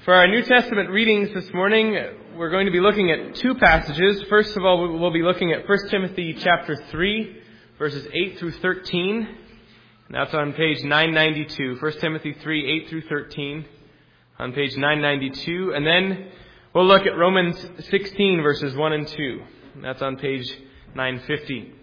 For our New Testament readings this morning, we're going to be looking at two passages. First of all, we'll be looking at 1 Timothy chapter 3, verses 8 through 13. And that's on page 992. 1 Timothy 3, 8 through 13 on page 992. And then we'll look at Romans 16, verses 1 and 2. And that's on page 950.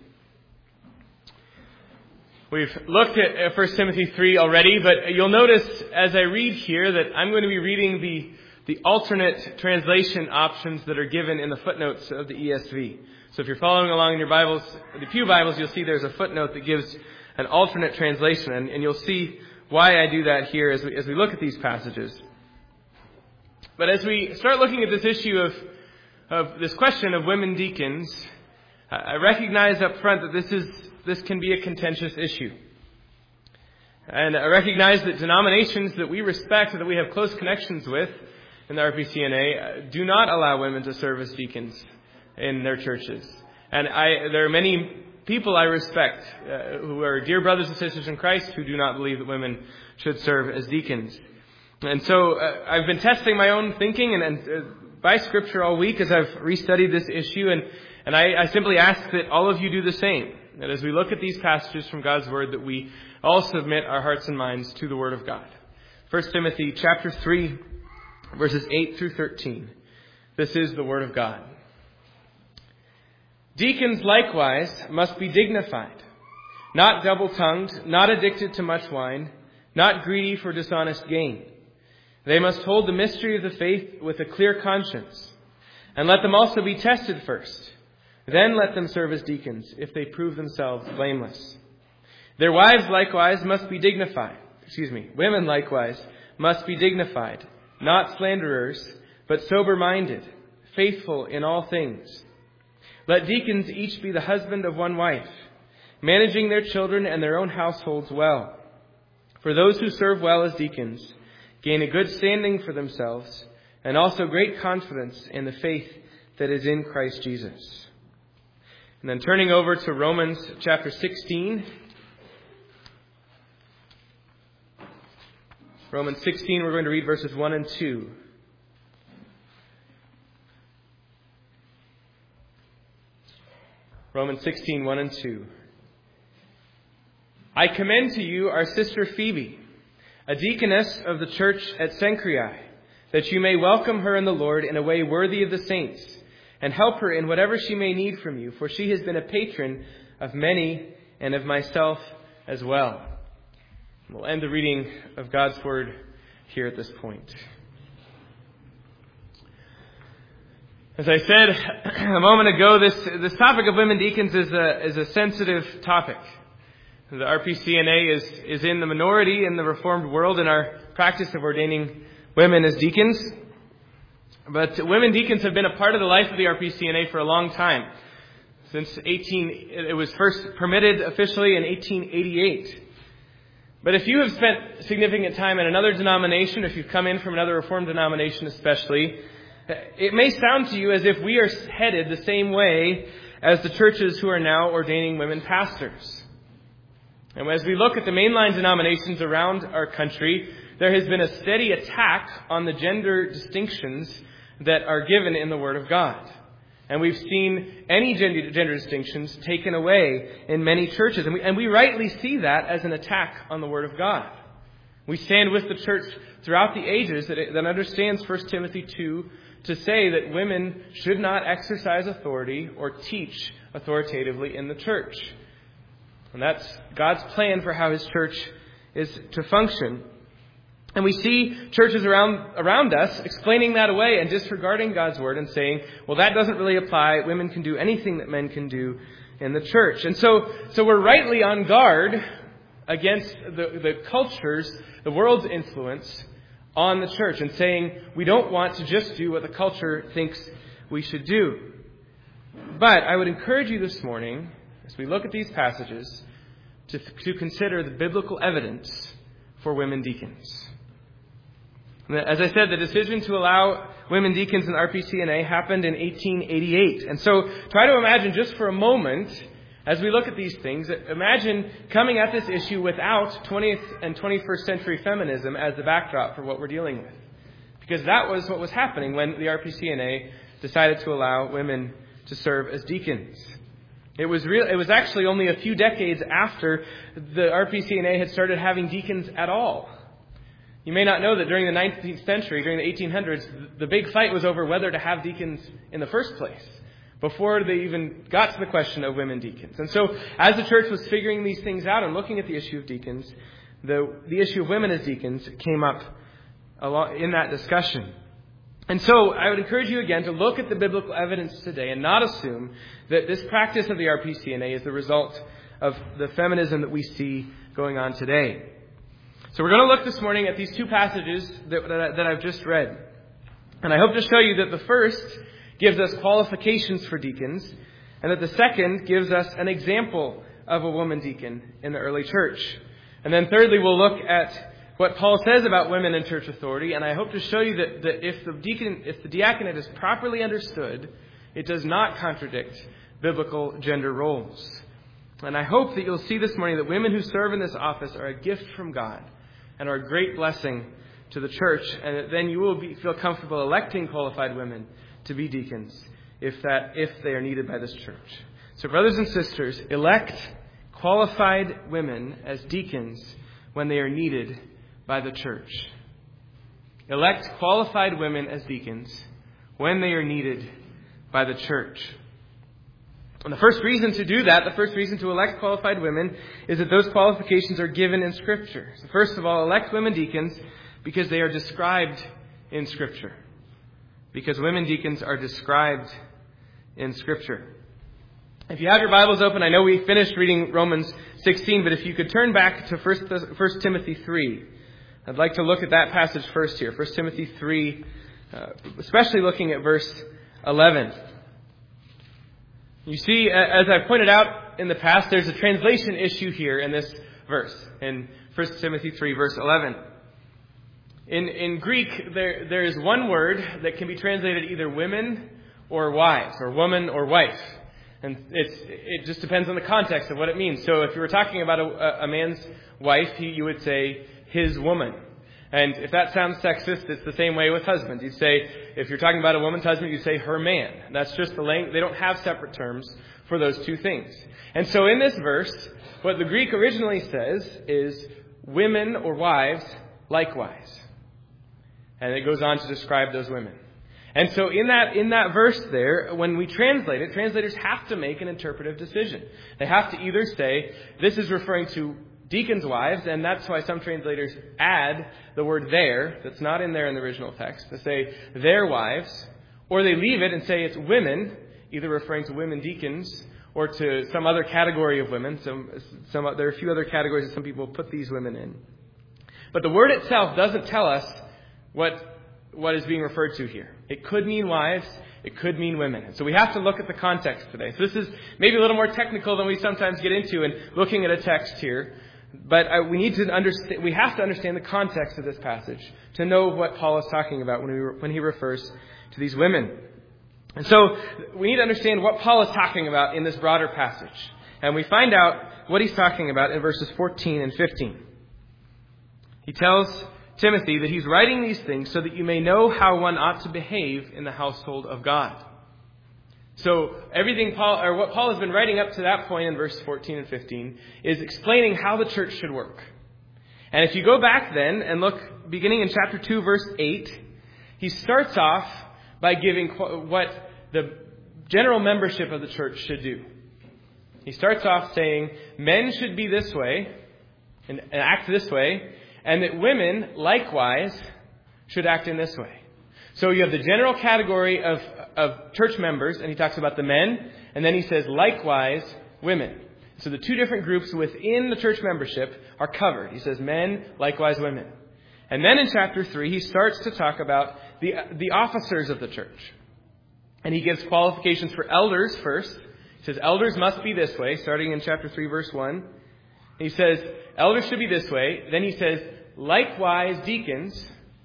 We've looked at 1 Timothy 3 already, but you'll notice as I read here that I'm going to be reading the alternate translation options that are given in the footnotes of the ESV. So if you're following along in your Bibles, the Pew Bibles, you'll see there's a footnote that gives an alternate translation, and you'll see why I do that here as we look at these passages. But as we start looking at this issue of this question of women deacons, I recognize up front that this can be a contentious issue. And I recognize that denominations that we respect, that we have close connections with in the RPCNA, do not allow women to serve as deacons in their churches. And there are many people I respect who are dear brothers and sisters in Christ who do not believe that women should serve as deacons. And so I've been testing my own thinking and by Scripture all week as I've restudied this issue, and I simply ask that all of you do the same. That as we look at these passages from God's Word, that we all submit our hearts and minds to the Word of God. 1 Timothy chapter 3, verses 8 through 13. This is the Word of God. Deacons likewise must be dignified, not double-tongued, not addicted to much wine, not greedy for dishonest gain. They must hold the mystery of the faith with a clear conscience, and let them also be tested first. Then let them serve as deacons, if they prove themselves blameless. Their wives likewise must be dignified. Women likewise must be dignified, not slanderers, but sober-minded, faithful in all things. Let deacons each be the husband of one wife, managing their children and their own households well. For those who serve well as deacons gain a good standing for themselves, and also great confidence in the faith that is in Christ Jesus. And then turning over to Romans chapter 16. Romans 16, we're going to read verses 1 and 2. Romans 16, 1 and 2. I commend to you our sister Phoebe, a deaconess of the church at Cenchreae, that you may welcome her in the Lord in a way worthy of the saints, and help her in whatever she may need from you, for she has been a patron of many and of myself as well. We'll end the reading of God's Word here at this point. As I said a moment ago, this topic of women deacons is a sensitive topic. The RPCNA is in the minority in the Reformed world in our practice of ordaining women as deacons. But women deacons have been a part of the life of the RPCNA for a long time. It was first permitted officially in 1888. But if you have spent significant time in another denomination, if you've come in from another Reformed denomination especially, it may sound to you as if we are headed the same way as the churches who are now ordaining women pastors. And as we look at the mainline denominations around our country, there has been a steady attack on the gender distinctions that are given in the Word of God. And we've seen any gender distinctions taken away in many churches. And we rightly see that as an attack on the Word of God. We stand with the church throughout the ages that understands 1 Timothy 2 to say that women should not exercise authority or teach authoritatively in the church. And that's God's plan for how His church is to function. And we see churches around us explaining that away and disregarding God's Word and saying, well, that doesn't really apply. Women can do anything that men can do in the church. And so we're rightly on guard against the culture's, the world's influence on the church and saying we don't want to just do what the culture thinks we should do. But I would encourage you this morning, as we look at these passages, to consider the biblical evidence for women deacons. As I said, the decision to allow women deacons in RPCNA happened in 1888. And so try to imagine just for a moment, as we look at these things, imagine coming at this issue without 20th and 21st century feminism as the backdrop for what we're dealing with. Because that was what was happening when the RPCNA decided to allow women to serve as deacons. It was actually only a few decades after the RPCNA had started having deacons at all. You may not know that during the 19th century, during the 1800s, the big fight was over whether to have deacons in the first place, before they even got to the question of women deacons. And so, as the church was figuring these things out and looking at the issue of deacons, the issue of women as deacons came up in that discussion. And so, I would encourage you again to look at the biblical evidence today and not assume that this practice of the RPCNA is the result of the feminism that we see going on today. So we're going to look this morning at these two passages that I've just read. And I hope to show you that the first gives us qualifications for deacons, and that the second gives us an example of a woman deacon in the early church. And then thirdly, we'll look at what Paul says about women in church authority, and I hope to show you that if the diaconate is properly understood, it does not contradict biblical gender roles. And I hope that you'll see this morning that women who serve in this office are a gift from God and are a great blessing to the church, and that then you will feel comfortable electing qualified women to be deacons if they are needed by this church. So brothers and sisters, elect qualified women as deacons when they are needed by the church. Elect qualified women as deacons when they are needed by the church. And the first reason to do that, the first reason to elect qualified women, is that those qualifications are given in Scripture. So first of all, elect women deacons because they are described in Scripture. Because women deacons are described in Scripture. If you have your Bibles open, I know we finished reading Romans 16, but if you could turn back to 1 Timothy 3. I'd like to look at that passage first here. 1 Timothy 3, especially looking at verse 11. You see, as I pointed out in the past, there's a translation issue here in this verse, in 1 Timothy 3, verse 11. In Greek, there is one word that can be translated either women or wives, or woman or wife. And it just depends on the context of what it means. So if you were talking about a man's wife, you would say his woman. And if that sounds sexist, it's the same way with husbands. You'd say, if you're talking about a woman's husband, you'd say her man. That's just the language. They don't have separate terms for those two things. And so in this verse, what the Greek originally says is women or wives likewise. And it goes on to describe those women. And so in that verse there, when we translate it, translators have to make an interpretive decision. They have to either say, this is referring to deacons' wives, and that's why some translators add the word their, that's not in there in the original text, to say their wives, or they leave it and say it's women, either referring to women deacons or to some other category of women. There are a few other categories that some people put these women in. But the word itself doesn't tell us what is being referred to here. It could mean wives. It could mean women. So we have to look at the context today. So this is maybe a little more technical than we sometimes get into in looking at a text here. But we have to understand the context of this passage to know what Paul is talking about when he refers to these women. And so we need to understand what Paul is talking about in this broader passage. And we find out what he's talking about in verses 14 and 15. He tells Timothy that he's writing these things so that you may know how one ought to behave in the household of God. So what Paul has been writing up to that point in verses 14 and 15 is explaining how the church should work. And if you go back then and look, beginning in chapter 2, verse 8, he starts off by giving what the general membership of the church should do. He starts off saying, men should be this way and act this way, and that women, likewise, should act in this way. So you have the general category of church members, and he talks about the men, and then he says, likewise, women. So the two different groups within the church membership are covered. He says, men, likewise, women. And then in chapter 3, he starts to talk about the officers of the church. And he gives qualifications for elders first. He says, elders must be this way, starting in chapter 3, verse 1. He says, elders should be this way. Then he says, likewise, deacons.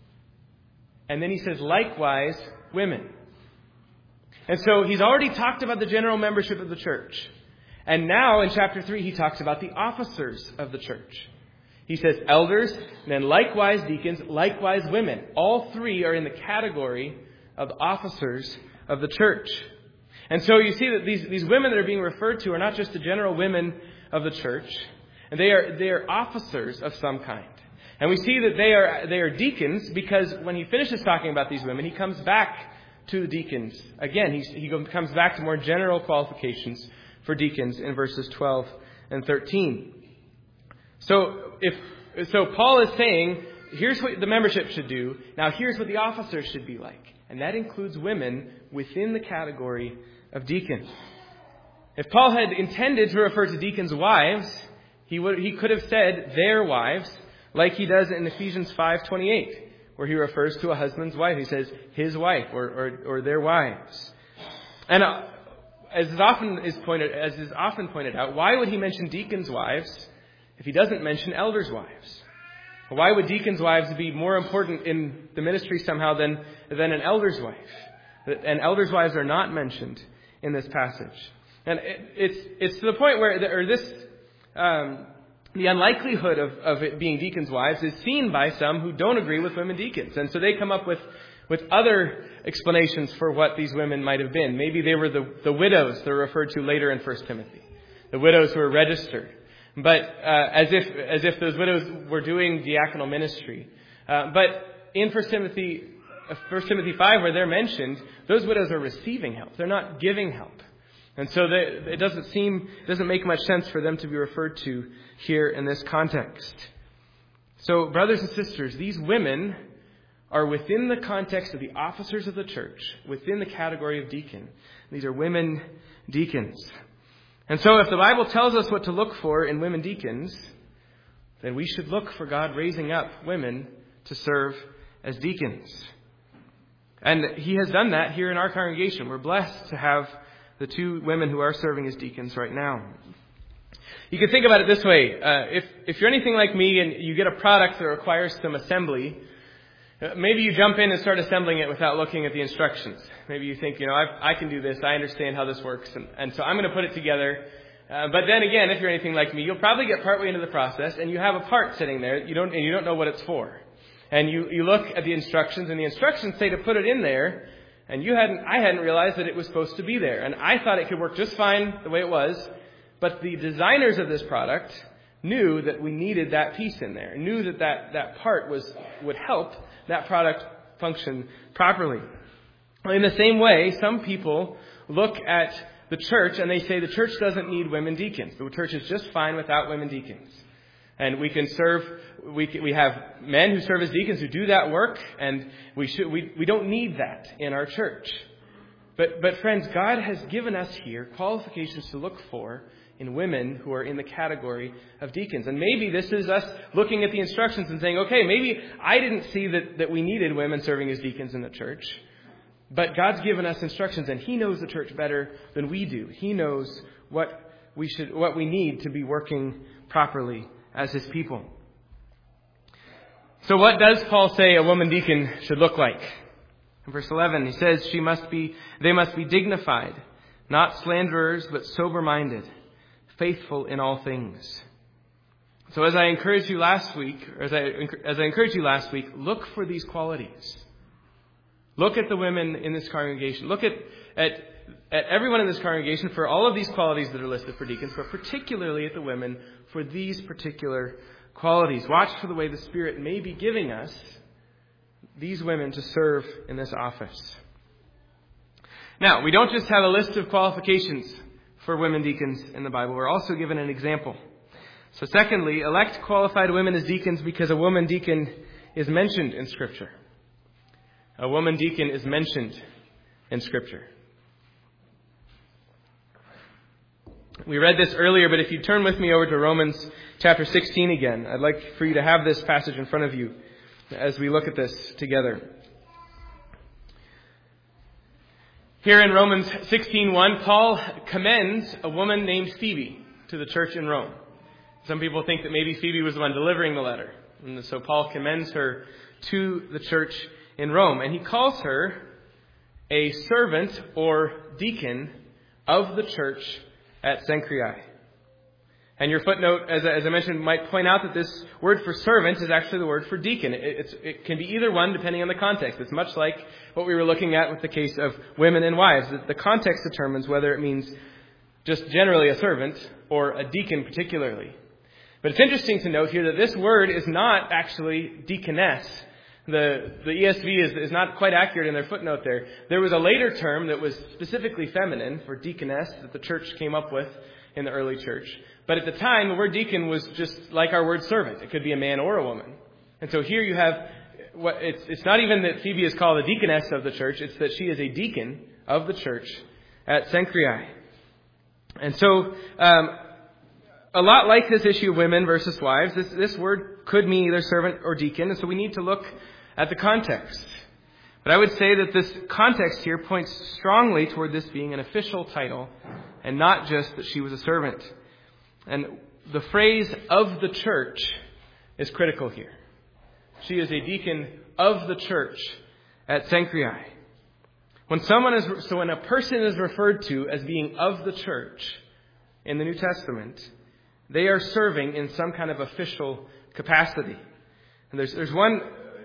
And then he says, likewise, women. And so he's already talked about the general membership of the church. And now in chapter 3, he talks about the officers of the church. He says elders, and then likewise deacons, likewise women. All three are in the category of officers of the church. And so you see that these women that are being referred to are not just the general women of the church, and they are officers of some kind. And we see that they are deacons because when he finishes talking about these women, he comes back to the deacons. Again, he comes back to more general qualifications for deacons in verses 12 and 13. So Paul is saying, here's what the membership should do. Now here's what the officers should be like. And that includes women within the category of deacons. If Paul had intended to refer to deacons' wives, he could have said their wives, like he does in Ephesians 5:28, where he refers to a husband's wife. He says his wife or their wives. And as is often pointed out, why would he mention deacons' wives if he doesn't mention elders' wives? Why would deacons' wives be more important in the ministry somehow than an elder's wife? And elders' wives are not mentioned in this passage. And it's to the point where the unlikelihood of it being deacons' wives is seen by some who don't agree with women deacons. And so they come up with other explanations for what these women might have been. Maybe they were the widows that are referred to later in 1 Timothy. The widows who were registered. But as if those widows were doing diaconal ministry. But in 1 Timothy 5, where they're mentioned, those widows are receiving help. They're not giving help. And so it doesn't make much sense for them to be referred to here in this context. So, brothers and sisters, these women are within the context of the officers of the church, within the category of deacon. These are women deacons. And so if the Bible tells us what to look for in women deacons, then we should look for God raising up women to serve as deacons. And He has done that here in our congregation. We're blessed to have the two women who are serving as deacons right now. You can think about it this way. If you're anything like me and you get a product that requires some assembly, maybe you jump in and start assembling it without looking at the instructions. Maybe you think, I can do this. I understand how this works. And so I'm going to put it together. But then again, if you're anything like me, you'll probably get partway into the process and you have a part sitting there and you don't know what it's for. And you look at the instructions and the instructions say to put it in there. And I hadn't realized that it was supposed to be there. And I thought it could work just fine the way it was. But the designers of this product knew that we needed that piece in there. Knew that part would help that product function properly. In the same way, some people look at the church and they say the church doesn't need women deacons. The church is just fine without women deacons. And we can serve, we have men who serve as deacons who do that work, and we don't need that in our church. But friends, God has given us here qualifications to look for in women who are in the category of deacons. And maybe this is us looking at the instructions and saying, okay, maybe I didn't see that we needed women serving as deacons in the church. But God's given us instructions, and He knows the church better than we do. He knows what we need to be working properly as His people. So what does Paul say a woman deacon should look like? In verse 11, he says they must be dignified, not slanderers, but sober-minded, faithful in all things. So as I encouraged you last week, look for these qualities. Look at the women in this congregation. Look at everyone in this congregation for all of these qualities that are listed for deacons, but particularly at the women for these particular qualities. Watch for the way the Spirit may be giving us these women to serve in this office. Now, we don't just have a list of qualifications for women deacons in the Bible. We're also given an example. So secondly, elect qualified women as deacons because a woman deacon is mentioned in Scripture. A woman deacon is mentioned in Scripture. We read this earlier, but if you turn with me over to Romans chapter 16 again, I'd like for you to have this passage in front of you as we look at this together. Here in Romans 16:1, Paul commends a woman named Phoebe to the church in Rome. Some people think that maybe Phoebe was the one delivering the letter. And so Paul commends her to the church in Rome. And he calls her a servant or deacon of the church at Cenchreae. And your footnote, as I mentioned, might point out that this word for servant is actually the word for deacon. It can be either one depending on the context. It's much like what we were looking at with the case of women and wives. The context determines whether it means just generally a servant or a deacon particularly. But it's interesting to note here that this word is not actually deaconess. The ESV is not quite accurate in their footnote there. There was a later term that was specifically feminine for deaconess that the church came up with in the early church. But at the time, the word deacon was just like our word servant. It could be a man or a woman. And so here you have, it's not even that Phoebe is called a deaconess of the church, it's that she is a deacon of the church at Cenchreae. And so, a lot like this issue of women versus wives, this word could mean either servant or deacon, and so we need to look at the context. But I would say that this context here points strongly toward this being an official title, and not just that she was a servant. And the phrase of the church is critical here. She is a deacon of the church at Cenchreae. When a person is referred to as being of the church in the New Testament, they are serving in some kind of official capacity. And there's one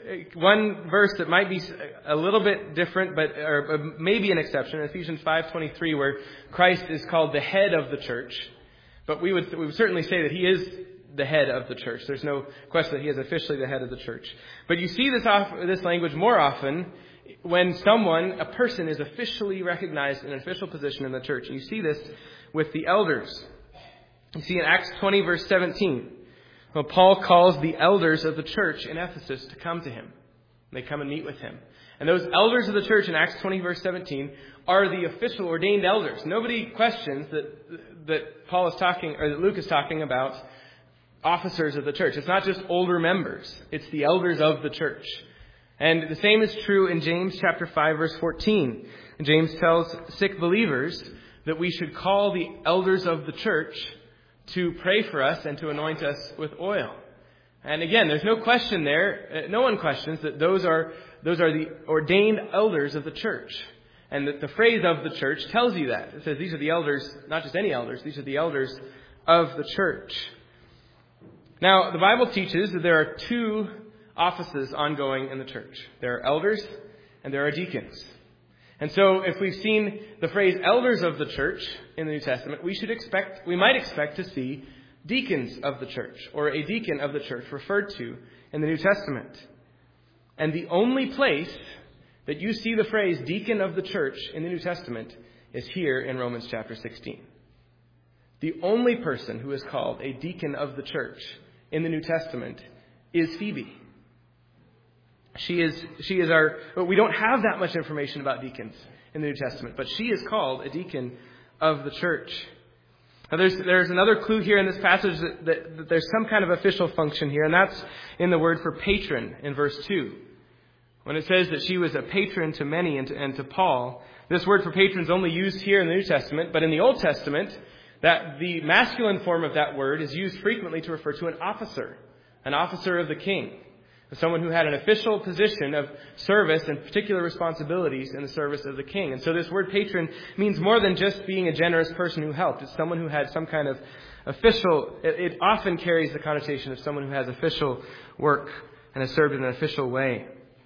verse that might be a little bit different, or maybe an exception, Ephesians 5:23, where Christ is called the head of the church. But we would certainly say that he is the head of the church. There's no question that he is officially the head of the church. But you see this language more often when a person is officially recognized in an official position in the church. And you see this with the elders. You see in Acts 20, verse 17, well, Paul calls the elders of the church in Ephesus to come to him. They come and meet with him. And those elders of the church in Acts 20, verse 17, are the official ordained elders. Nobody questions that Paul is talking, or that Luke is talking about officers of the church. It's not just older members. It's the elders of the church. And the same is true in James chapter 5, verse 14. And James tells sick believers that we should call the elders of the church to pray for us and to anoint us with oil. And again, there's no question there. No one questions that those are the ordained elders of the church. And that the phrase of the church tells you that. It says these are the elders, not just any elders, these are the elders of the church. Now, the Bible teaches that there are two offices ongoing in the church. There are elders and there are deacons. And so if we've seen the phrase elders of the church in the New Testament, we might expect to see deacons of the church or a deacon of the church referred to in the New Testament. And the only place that you see the phrase deacon of the church in the New Testament is here in Romans chapter 16. The only person who is called a deacon of the church in the New Testament is Phoebe. She is we don't have that much information about deacons in the New Testament, but she is called a deacon of the church. Now there's another clue here in this passage that there's some kind of official function here, and that's in the word for patron in verse 2. When it says that she was a patron to many and to Paul, this word for patron is only used here in the New Testament, but in the Old Testament, that the masculine form of that word is used frequently to refer to an officer of the king, someone who had an official position of service and particular responsibilities in the service of the king. And so this word patron means more than just being a generous person who helped. It's someone who had some kind of official, it often carries the connotation of someone who has official work and has served in an official way.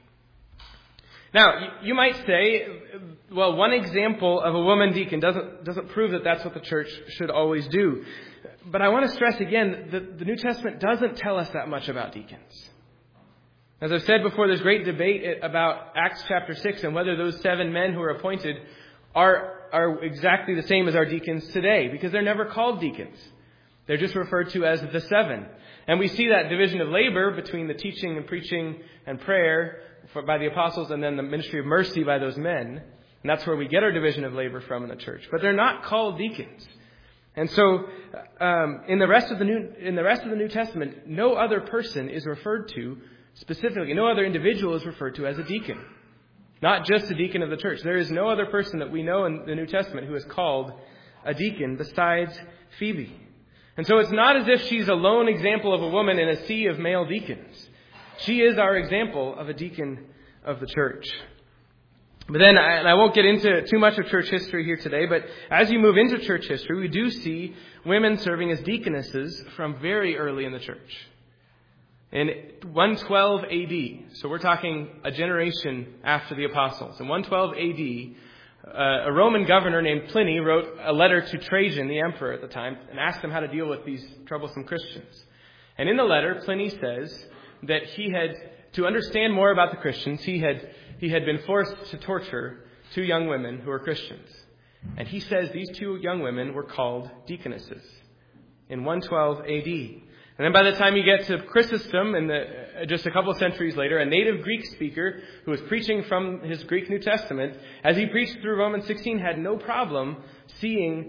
Now, you might say, well, one example of a woman deacon doesn't prove that that's what the church should always do. But I want to stress again that the New Testament doesn't tell us that much about deacons. As I've said before, there's great debate about Acts chapter 6 and whether those 7 men who are appointed are exactly the same as our deacons today, because they're never called deacons. They're just referred to as the 7. And we see that division of labor between the teaching and preaching and prayer by the apostles and then the ministry of mercy by those men. And that's where we get our division of labor from in the church. But they're not called deacons. And so in the rest of the New Testament, no other person is referred to specifically. No other individual is referred to as a deacon. Not just a deacon of the church. There is no other person that we know in the New Testament who is called a deacon besides Phoebe. And so it's not as if she's a lone example of a woman in a sea of male deacons. She is our example of a deacon of the church. But then, and I won't get into too much of church history here today, but as you move into church history, we do see women serving as deaconesses from very early in the church. In 112 AD, so we're talking a generation after the apostles, in 112 AD, a Roman governor named Pliny wrote a letter to Trajan, the emperor at the time, and asked him how to deal with these troublesome Christians. And in the letter, Pliny says that to understand more about the Christians, he had been forced to torture 2 young women who were Christians. And he says these 2 young women were called deaconesses in 112 AD. And then by the time you get to Chrysostom, just a couple of centuries later, a native Greek speaker who was preaching from his Greek New Testament, as he preached through Romans 16, had no problem seeing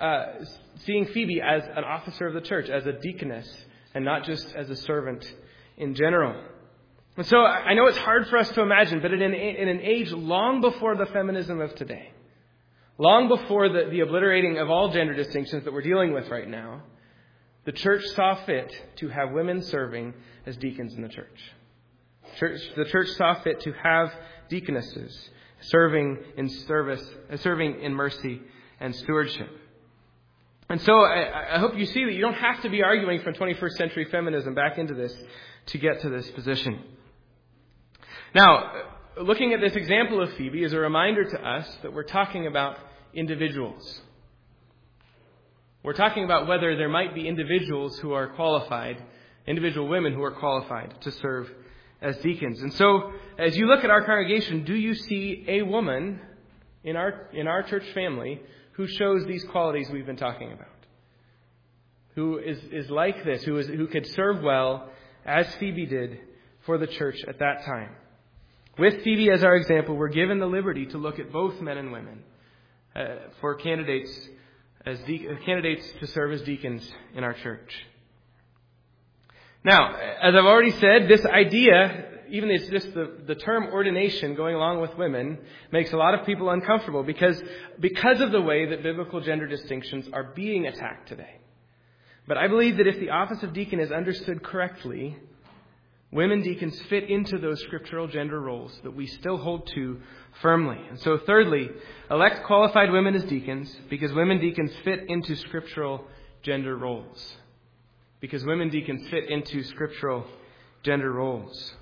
Phoebe as an officer of the church, as a deaconess, and not just as a servant in general. And so I know it's hard for us to imagine, but in an age long before the feminism of today, long before the obliterating of all gender distinctions that we're dealing with right now, the church saw fit to have women serving as deacons in the church. The church saw fit to have deaconesses serving in mercy and stewardship. And so I hope you see that you don't have to be arguing from 21st century feminism back into this to get to this position. Now, looking at this example of Phoebe is a reminder to us that we're talking about individuals. We're talking about whether there might be individuals who are qualified, individual women who are qualified to serve as deacons. And so, as you look at our congregation, do you see a woman in our church family who shows these qualities we've been talking about? Who is like this, who could serve well, as Phoebe did, for the church at that time? With Phoebe as our example, we're given the liberty to look at both men and women for candidates to serve as deacons in our church. Now, as I've already said, this idea, even it's just the term ordination going along with women, makes a lot of people uncomfortable because of the way that biblical gender distinctions are being attacked today. But I believe that if the office of deacon is understood correctly, women deacons fit into those scriptural gender roles that we still hold to firmly. And so thirdly, elect qualified women as deacons because women deacons fit into scriptural gender roles. Because women deacons fit into scriptural gender roles.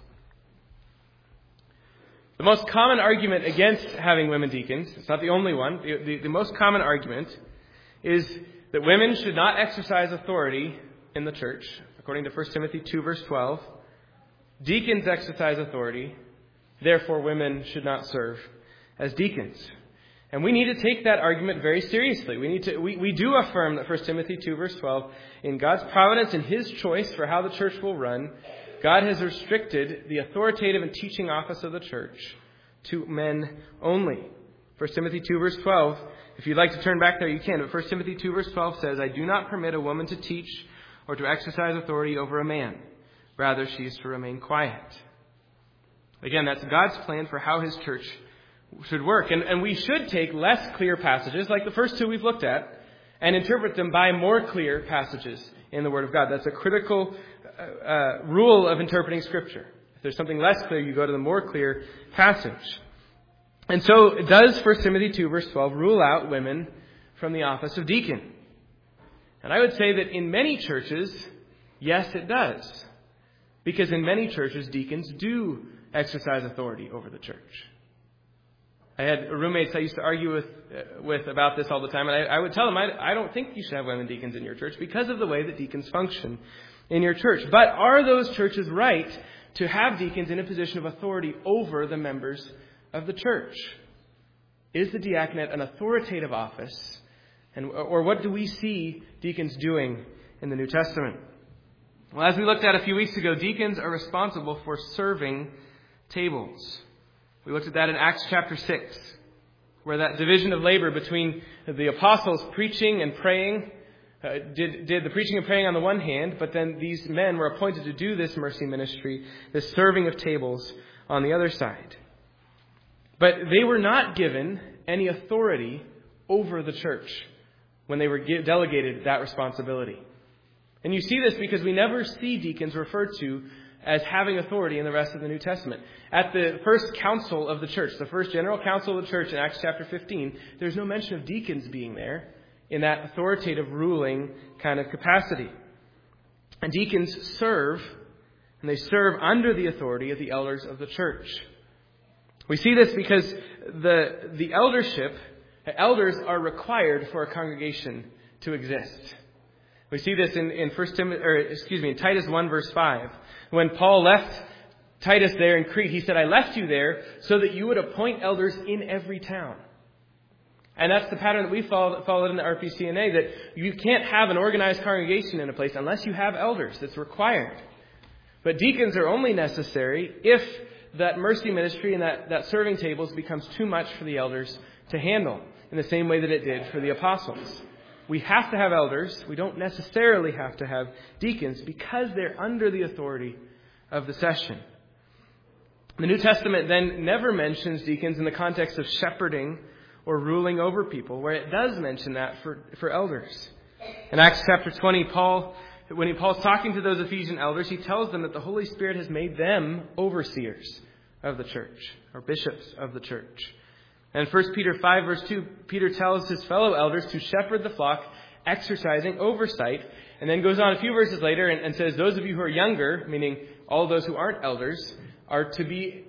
The most common argument against having women deacons, it's not the only one, the most common argument is that women should not exercise authority in the church. According to 1 Timothy 2 verse 12, deacons exercise authority, therefore women should not serve as deacons. And we need to take that argument very seriously. We do affirm that 1 Timothy 2 verse 12, in God's providence and His choice for how the church will run, God has restricted the authoritative and teaching office of the church to men only. 1 Timothy 2 verse 12, if you'd like to turn back there, you can. But 1 Timothy 2 verse 12 says, I do not permit a woman to teach or to exercise authority over a man. Rather, she is to remain quiet. Again, that's God's plan for how His church should work. And we should take less clear passages, like the first 2 we've looked at, and interpret them by more clear passages in the Word of God. That's a critical rule of interpreting Scripture. If there's something less clear, you go to the more clear passage. And so, does 1 Timothy 2 verse 12 rule out women from the office of deacon? And I would say that in many churches, yes, it does. Because in many churches, deacons do exercise authority over the church. I had roommates I used to argue with about this all the time, and I would tell them, I don't think you should have women deacons in your church because of the way that deacons function in your church. But are those churches right to have deacons in a position of authority over the members of the church? Is the diaconate an authoritative office? Or what do we see deacons doing in the New Testament? Well, as we looked at a few weeks ago, deacons are responsible for serving tables. We looked at that in Acts chapter 6, where that division of labor between the apostles preaching and praying did the preaching and praying on the one hand, but then these men were appointed to do this mercy ministry, this serving of tables on the other side. But they were not given any authority over the church when they were delegated that responsibility. And you see this because we never see deacons referred to as having authority in the rest of the New Testament. At the first council of the church, the first general council of the church in Acts chapter 15, there's no mention of deacons being there in that authoritative ruling kind of capacity. And deacons serve, and they serve under the authority of the elders of the church. We see this because the eldership, elders are required for a congregation to exist. We see this in Titus 1 verse 5. When Paul left Titus there in Crete, he said, "I left you there so that you would appoint elders in every town." And that's the pattern that we followed in the RPCNA, that you can't have an organized congregation in a place unless you have elders. That's required. But deacons are only necessary if that mercy ministry and that serving tables becomes too much for the elders to handle, in the same way that it did for the apostles. We have to have elders. We don't necessarily have to have deacons because they're under the authority of the session. The New Testament then never mentions deacons in the context of shepherding or ruling over people, where it does mention that for elders. In Acts chapter 20, when Paul's talking to those Ephesian elders, he tells them that the Holy Spirit has made them overseers of the church, or bishops of the church. And in 1 Peter 5, verse 2, Peter tells his fellow elders to shepherd the flock, exercising oversight, and then goes on a few verses later and says, those of you who are younger, meaning all those who aren't elders, are to be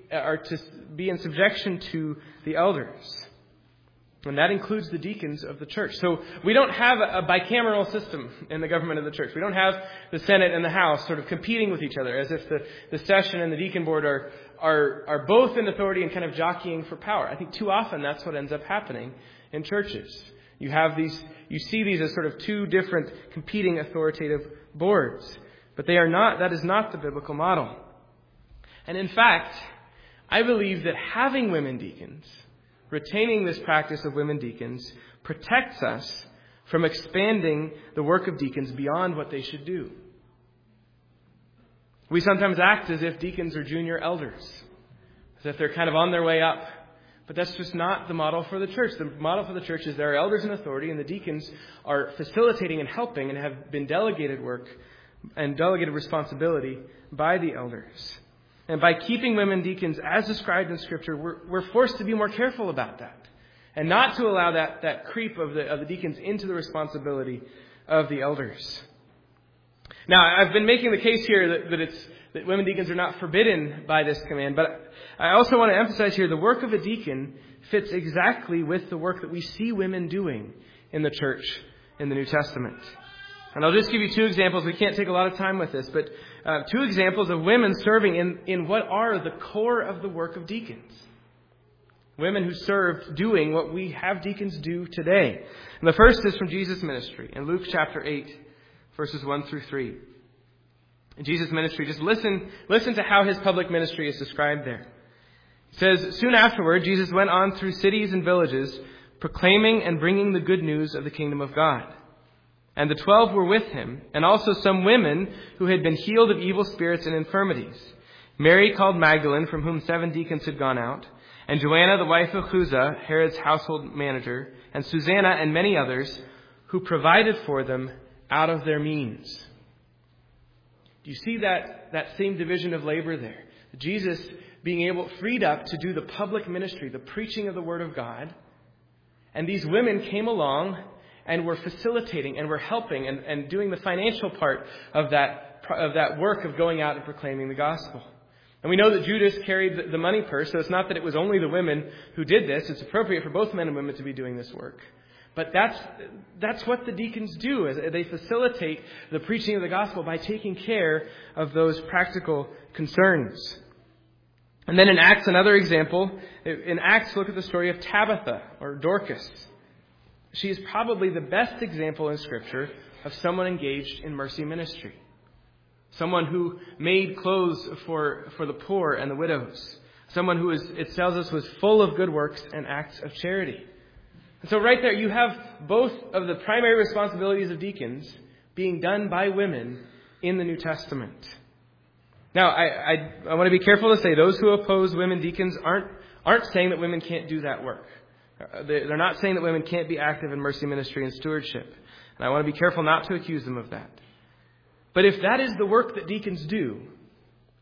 in subjection to the elders. And that includes the deacons of the church. So we don't have a bicameral system in the government of the church. We don't have the Senate and the House sort of competing with each other as if the session and the deacon board are both in authority and kind of jockeying for power. I think too often that's what ends up happening in churches. You see these as sort of two different competing authoritative boards. But that is not the biblical model. And in fact, I believe that having women deacons, retaining this practice of women deacons, protects us from expanding the work of deacons beyond what they should do. We sometimes act as if deacons are junior elders, as if they're kind of on their way up. But that's just not the model for the church. The model for the church is there are elders in authority, and the deacons are facilitating and helping and have been delegated work and delegated responsibility by the elders. And by keeping women deacons as described in Scripture, we're forced to be more careful about that and not to allow that creep of the deacons into the responsibility of the elders. Now, I've been making the case here that women deacons are not forbidden by this command, but I also want to emphasize here the work of a deacon fits exactly with the work that we see women doing in the church in the New Testament. And I'll just give you two examples. We can't take a lot of time with this, but two examples of women serving in what are the core of the work of deacons. Women who served doing what we have deacons do today. And the first is from Jesus' ministry in Luke chapter 8, verses 1 through 3. In Jesus' ministry, just listen to how his public ministry is described there. It says, soon afterward, Jesus went on through cities and villages, proclaiming and bringing the good news of the kingdom of God. And the 12 were with him, and also some women who had been healed of evil spirits and infirmities. Mary called Magdalene, from whom 7 deacons had gone out, and Joanna, the wife of Chuza, Herod's household manager, and Susanna and many others, who provided for them out of their means. Do you see that same division of labor there? Jesus being freed up to do the public ministry, the preaching of the Word of God. And these women came along and were facilitating and were helping and doing the financial part of that work of going out and proclaiming the gospel. And we know that Judas carried the money purse, so it's not that it was only the women who did this. It's appropriate for both men and women to be doing this work. But that's what the deacons do, is they facilitate the preaching of the gospel by taking care of those practical concerns. And then in Acts, another example. In Acts, look at the story of Tabitha, or Dorcas. She is probably the best example in Scripture of someone engaged in mercy ministry. Someone who made clothes for the poor and the widows. Someone who, it tells us, was full of good works and acts of charity. And so right there, you have both of the primary responsibilities of deacons being done by women in the New Testament. Now, I want to be careful to say those who oppose women deacons aren't saying that women can't do that work. They're not saying that women can't be active in mercy ministry and stewardship. And I want to be careful not to accuse them of that. But if that is the work that deacons do,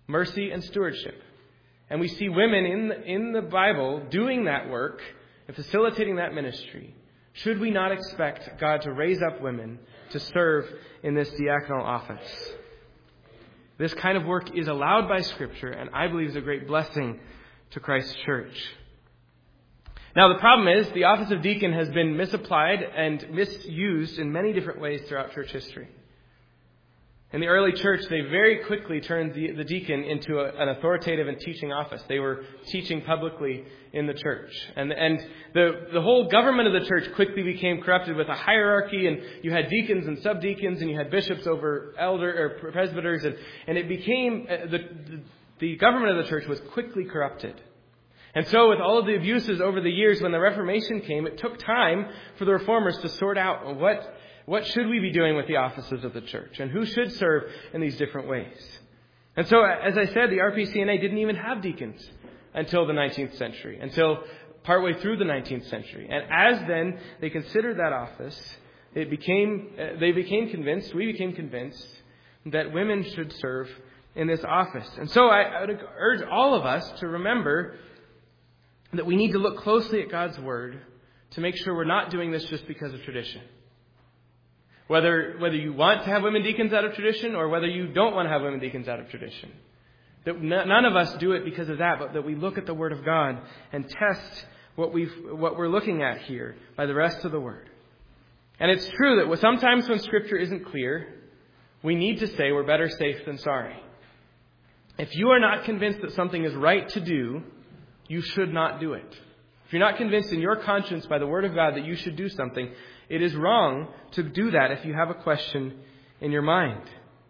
mercy, and stewardship. And we see women in the Bible doing that work and facilitating that ministry. Should we not expect God to raise up women to serve in this diaconal office? This kind of work is allowed by Scripture, and I believe is a great blessing to Christ's church. Now, the problem is the office of deacon has been misapplied and misused in many different ways throughout church history. In the early church, they very quickly turned the deacon into an authoritative and teaching office. They were teaching publicly in the church. And the whole government of the church quickly became corrupted with a hierarchy, and you had deacons and subdeacons, and you had bishops over elder or presbyters, and it became the government of the church was quickly corrupted. And so with all of the abuses over the years, when the Reformation came, it took time for the reformers to sort out what should we be doing with the offices of the church, and who should serve in these different ways. And so, as I said, the RPCNA didn't even have deacons until the 19th century, until partway through the 19th century. And as then they considered that office, we became convinced that women should serve in this office. And so I would urge all of us to remember that we need to look closely at God's Word to make sure we're not doing this just because of tradition. Whether you want to have women deacons out of tradition or whether you don't want to have women deacons out of tradition. That none of us do it because of that, but that we look at the Word of God and test what we're looking at here by the rest of the Word. And it's true that sometimes when Scripture isn't clear, we need to say we're better safe than sorry. If you are not convinced that something is right to do, you should not do it. If you're not convinced in your conscience by the Word of God that you should do something, it is wrong to do that if you have a question in your mind.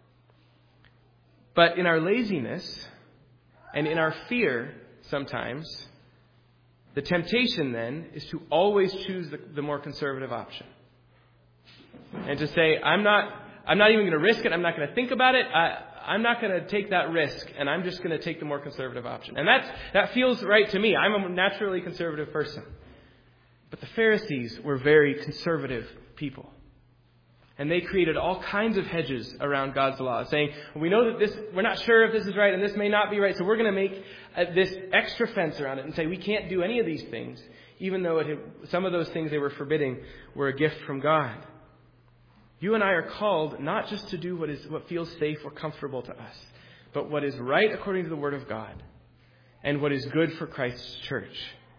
But in our laziness and in our fear sometimes, the temptation then is to always choose the more conservative option. And to say, I'm not even going to risk it, I'm not going to think about it, I'm not going to take that risk, and I'm just going to take the more conservative option. And that feels right to me. I'm a naturally conservative person. But the Pharisees were very conservative people. And they created all kinds of hedges around God's law, saying, we know that we're not sure if this is right and this may not be right, so we're going to make this extra fence around it and say we can't do any of these things, even though some of those things they were forbidding were a gift from God. You and I are called not just to do what feels safe or comfortable to us, but what is right according to the Word of God and what is good for Christ's church.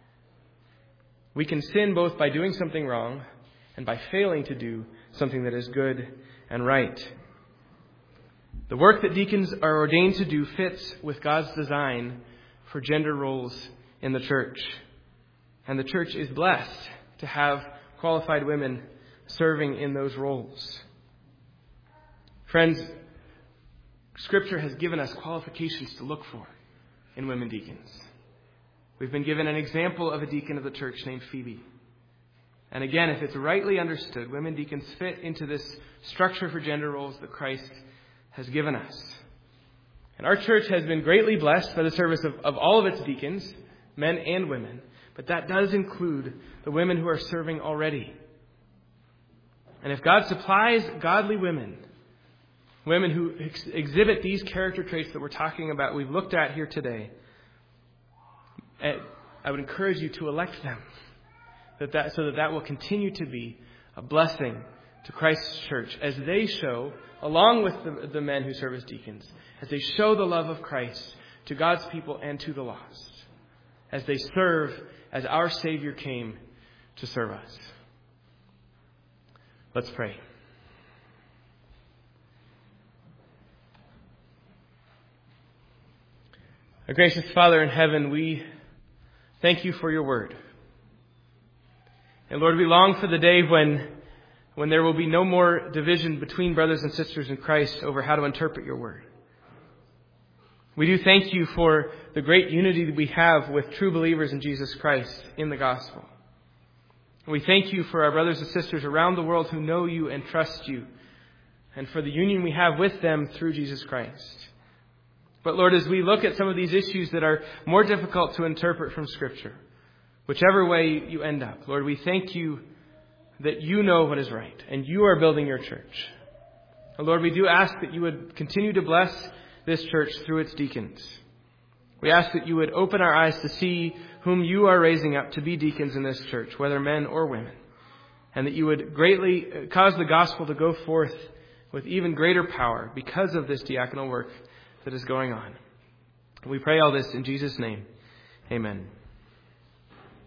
We can sin both by doing something wrong and by failing to do something that is good and right. The work that deacons are ordained to do fits with God's design for gender roles in the church. And the church is blessed to have qualified women serving in those roles. Friends, Scripture has given us qualifications to look for in women deacons. We've been given an example of a deacon of the church named Phoebe. And again, if it's rightly understood, women deacons fit into this structure for gender roles that Christ has given us. And our church has been greatly blessed by the service of all of its deacons, men and women. But that does include the women who are serving already. And if God supplies godly women who exhibit these character traits that we're talking about, we've looked at here today, I would encourage you to elect them, so that will continue to be a blessing to Christ's church as they show, along with the men who serve as deacons, as they show the love of Christ to God's people and to the lost, as they serve as our Savior came to serve us. Let's pray. Our gracious Father in heaven, we thank you for your word. And Lord, we long for the day when there will be no more division between brothers and sisters in Christ over how to interpret your word. We do thank you for the great unity that we have with true believers in Jesus Christ in the gospel. We thank you for our brothers and sisters around the world who know you and trust you, and for the union we have with them through Jesus Christ. But Lord, as we look at some of these issues that are more difficult to interpret from Scripture, whichever way you end up, Lord, we thank you that you know what is right and you are building your church. And Lord, we do ask that you would continue to bless this church through its deacons. We ask that you would open our eyes to see whom you are raising up to be deacons in this church, whether men or women, and that you would greatly cause the gospel to go forth with even greater power because of this diaconal work that is going on. We pray all this in Jesus' name. Amen.